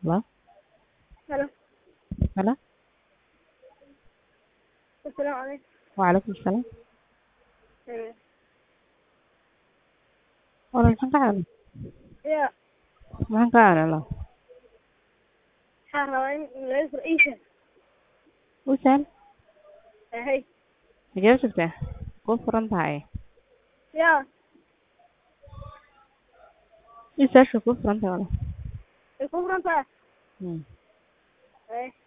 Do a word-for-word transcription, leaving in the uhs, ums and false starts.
Hello? Hello. Hello? السلام عليكم. وعليكم السلام. إيه. Walaal maxaan ka caawin? يا Maxaan ka caawin walaal? waxaan rabaa in laga furo iisha. U sahal? Hey. Xagee u joogtaa? Kuu furan tahay. Ya Ii sahasha kuu furan tahay walaal. way ku furan tahay. Hmm. Hey.